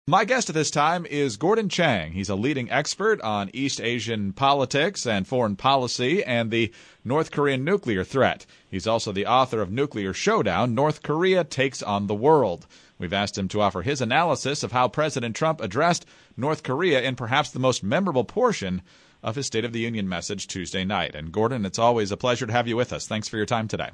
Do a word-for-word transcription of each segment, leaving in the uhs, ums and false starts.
My guest at this time is Gordon Chang. He's a leading expert on East Asian politics and foreign policy and the North Korean nuclear threat. He's also the author of Nuclear Showdown, North Korea Takes on the World. We've asked him to offer his analysis of how President Trump addressed North Korea in perhaps the most memorable portion of his State of the Union message Tuesday night. And Gordon, it's always a pleasure to have you with us. Thanks for your time today.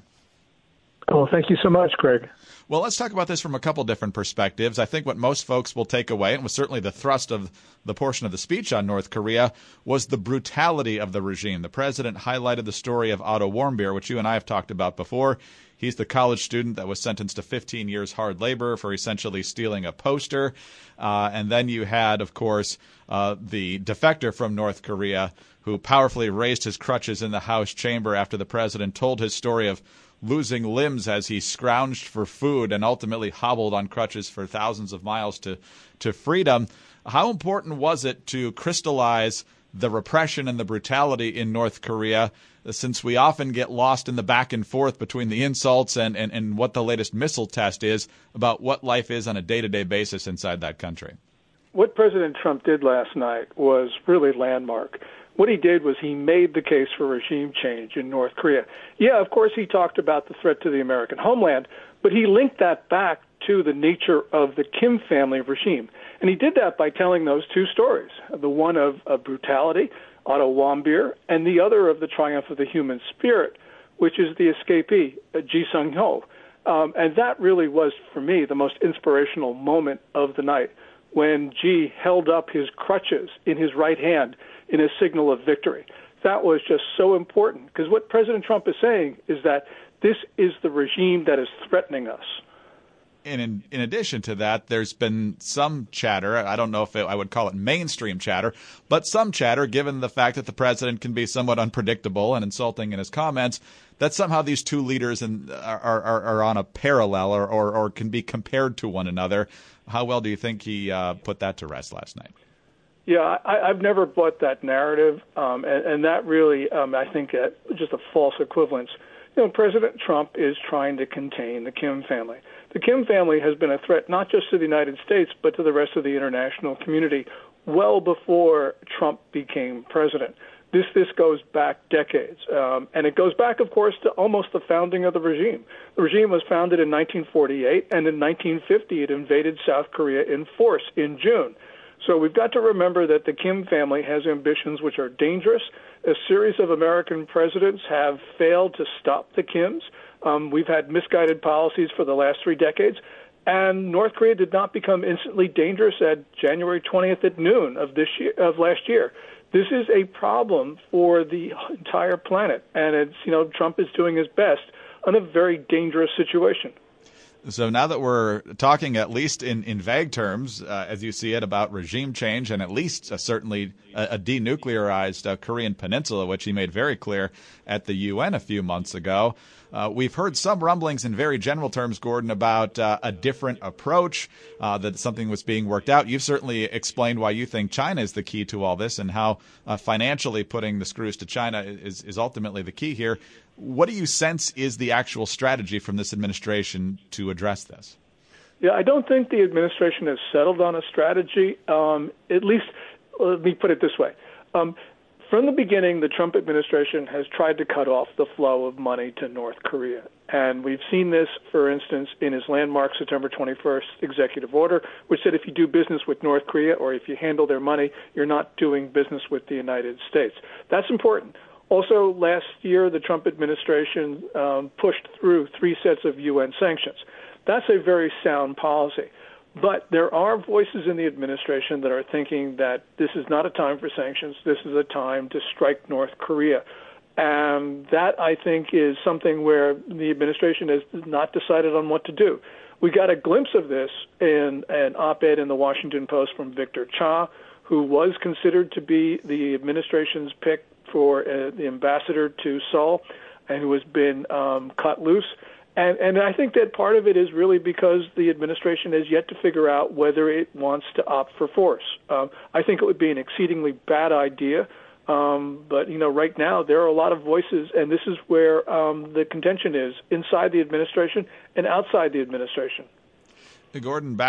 Oh, thank you so much, Greg. Well, let's talk about this from a couple different perspectives. I think what most folks will take away, and was certainly the thrust of the portion of the speech on North Korea, was the brutality of the regime. The president highlighted the story of Otto Warmbier, which you and I have talked about before. He's the college student that was sentenced to fifteen years hard labor for essentially stealing a poster. Uh, and then you had, of course, uh, the defector from North Korea who powerfully raised his crutches in the House chamber after the president told his story of losing limbs as he scrounged for food and ultimately hobbled on crutches for thousands of miles to, to freedom. How important was it to crystallize the repression and the brutality in North Korea, since we often get lost in the back and forth between the insults and, and, and what the latest missile test is about what life is on a day-to-day basis inside that country? What President Trump did last night was really landmark. What he did was he made the case for regime change in North Korea. Yeah, of course, he talked about the threat to the American homeland, but he linked that back to the nature of the Kim family regime. And he did that by telling those two stories, the one of, of brutality, Otto Warmbier, and the other of the triumph of the human spirit, which is the escapee, uh, Ji Sung-ho. Um, and that really was, for me, the most inspirational moment of the night, when Ji held up his crutches in his right hand in a signal of victory. That was just so important, because what President Trump is saying is that this is the regime that is threatening us. And in, in addition to that, there's been some chatter, I don't know if it, I would call it mainstream chatter, but some chatter, given the fact that the president can be somewhat unpredictable and insulting in his comments, that somehow these two leaders in, are, are, are on a parallel or, or, or can be compared to one another. How well do you think he uh, put that to rest last night? Yeah, I, I've never bought that narrative, um, and, and that really, um, I think, uh, just a false equivalence. You know, President Trump is trying to contain the Kim family. The Kim family has been a threat not just to the United States, but to the rest of the international community well before Trump became president. This this goes back decades, um, and it goes back, of course, to almost the founding of the regime. The regime was founded in nineteen forty-eight, and in nineteen fifty it invaded South Korea in force in June. So we've got to remember that the Kim family has ambitions which are dangerous. A series of American presidents have failed to stop the Kims. Um, we've had misguided policies for the last three decades, and North Korea did not become instantly dangerous at January twentieth at noon of this year, of last year. This is a problem for the entire planet, and it's, you know, Trump is doing his best in a very dangerous situation. So now that we're talking, at least in, in vague terms, uh, as you see it, about regime change and at least uh, certainly a, a denuclearized uh, Korean peninsula, which he made very clear at the U N a few months ago, uh, we've heard some rumblings in very general terms, Gordon, about uh, a different approach, uh, that something was being worked out. You've certainly explained why you think China is the key to all this and how uh, financially putting the screws to China is, is ultimately the key here. What do you sense is the actual strategy from this administration to address this? Yeah, I don't think the administration has settled on a strategy. Um, at least, let me put it this way. Um, from the beginning, the Trump administration has tried to cut off the flow of money to North Korea. And we've seen this, for instance, in his landmark September twenty-first executive order, which said if you do business with North Korea or if you handle their money, you're not doing business with the United States. That's important. Also, last year, the Trump administration um, pushed through three sets of U N sanctions. That's a very sound policy. But there are voices in the administration that are thinking that this is not a time for sanctions. This is a time to strike North Korea. And that, I think, is something where the administration has not decided on what to do. We got a glimpse of this in an op-ed in the Washington Post from Victor Cha, who was considered to be the administration's pick for uh, the ambassador to Seoul, and who has been um, cut loose. And, and I think that part of it is really because the administration has yet to figure out whether it wants to opt for force. Um, I think it would be an exceedingly bad idea. Um, but, you know, right now there are a lot of voices, and this is where um, the contention is inside the administration and outside the administration. Gordon, back at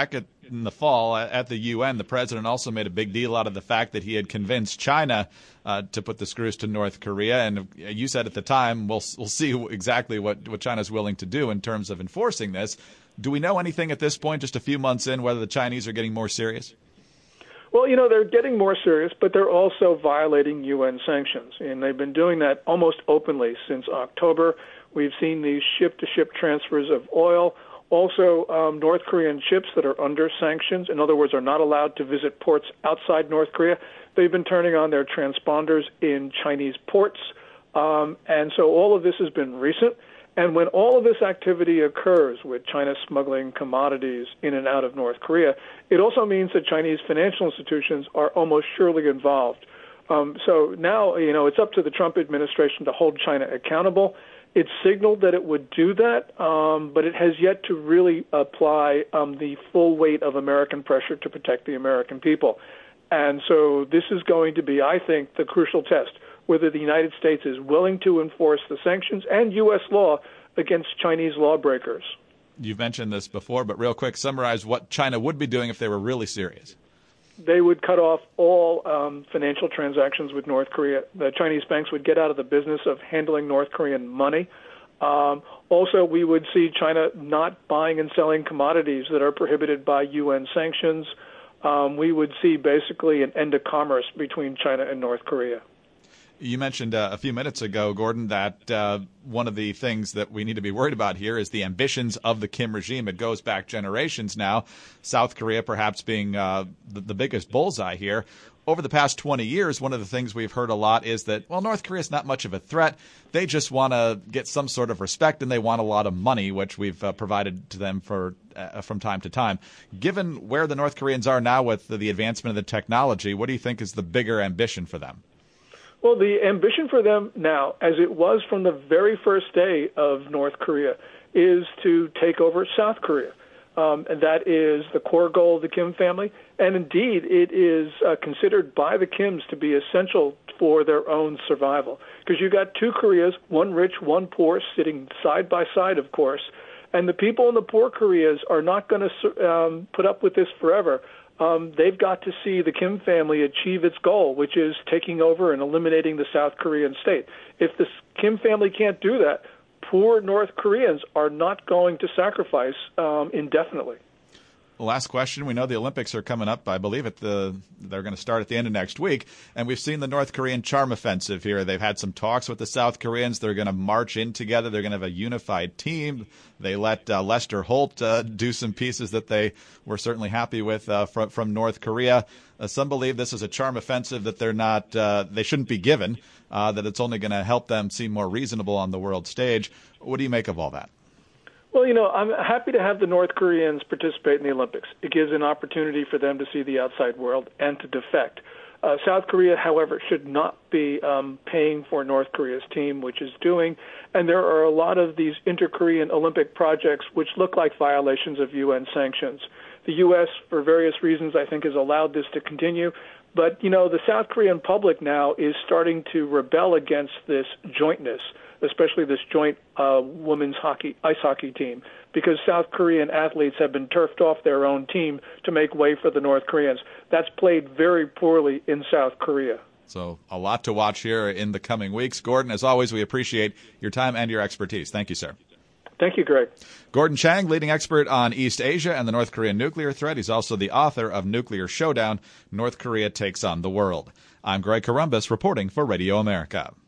in the fall at the U N, the president also made a big deal out of the fact that he had convinced China uh, to put the screws to North Korea. And you said at the time, we'll we'll see exactly what, what China's willing to do in terms of enforcing this. Do we know anything at this point, just a few months in, whether the Chinese are getting more serious? Well, you know, they're getting more serious, but they're also violating U N sanctions. And they've been doing that almost openly since October. We've seen these ship-to-ship transfers of oil. Also, um, North Korean ships that are under sanctions, in other words, are not allowed to visit ports outside North Korea. They've been turning on their transponders in Chinese ports. Um, and so all of this has been recent. And when all of this activity occurs with China smuggling commodities in and out of North Korea, it also means that Chinese financial institutions are almost surely involved. Um, so now, you know, it's up to the Trump administration to hold China accountable. It signaled that it would do that, um, but it has yet to really apply um, the full weight of American pressure to protect the American people. And so this is going to be, I think, the crucial test, whether the United States is willing to enforce the sanctions and U S law against Chinese lawbreakers. You've mentioned this before, but real quick, summarize what China would be doing if they were really serious. They would cut off all um, financial transactions with North Korea. The Chinese banks would get out of the business of handling North Korean money. Um, also, we would see China not buying and selling commodities that are prohibited by U N sanctions. Um, we would see basically an end of commerce between China and North Korea. You mentioned uh, a few minutes ago, Gordon, that uh, one of the things that we need to be worried about here is the ambitions of the Kim regime. It goes back generations now, South Korea perhaps being uh, the, the biggest bullseye here. Over the past twenty years, one of the things we've heard a lot is that, well, North Korea is not much of a threat. They just want to get some sort of respect, and they want a lot of money, which we've uh, provided to them for uh, from time to time. Given where the North Koreans are now with the, the advancement of the technology, what do you think is the bigger ambition for them? Well, the ambition for them now, as it was from the very first day of North Korea, is to take over South Korea. Um, and that is the core goal of the Kim family. And indeed, it is uh, considered by the Kims to be essential for their own survival. Because you've got two Koreas, one rich, one poor, sitting side by side, of course. And the people in the poor Koreas are not going to um, put up with this forever. Um, they've got to see the Kim family achieve its goal, which is taking over and eliminating the South Korean state. If the Kim family can't do that, poor North Koreans are not going to sacrifice um, indefinitely. Last question. We know the Olympics are coming up. I believe at the they're going to start at the end of next week. And we've seen the North Korean charm offensive here. They've had some talks with the South Koreans. They're going to march in together. They're going to have a unified team. They let uh, Lester Holt uh, do some pieces that they were certainly happy with uh, from, from North Korea. Uh, some believe this is a charm offensive that they're not, uh, they shouldn't be given, uh, that it's only going to help them seem more reasonable on the world stage. What do you make of all that? Well, you know, I'm happy to have the North Koreans participate in the Olympics. It gives an opportunity for them to see the outside world and to defect. Uh, South Korea, however, should not be um, paying for North Korea's team, which is doing. And there are a lot of these inter-Korean Olympic projects which look like violations of U N sanctions. The U S, for various reasons, I think, has allowed this to continue. But, you know, the South Korean public now is starting to rebel against this jointness, especially this joint uh, women's hockey, ice hockey team, because South Korean athletes have been turfed off their own team to make way for the North Koreans. That's played very poorly in South Korea. So a lot to watch here in the coming weeks. Gordon, as always, we appreciate your time and your expertise. Thank you, sir. Thank you, Greg. Gordon Chang, leading expert on East Asia and the North Korean nuclear threat. He's also the author of Nuclear Showdown, North Korea Takes on the World. I'm Greg Corombos reporting for Radio America.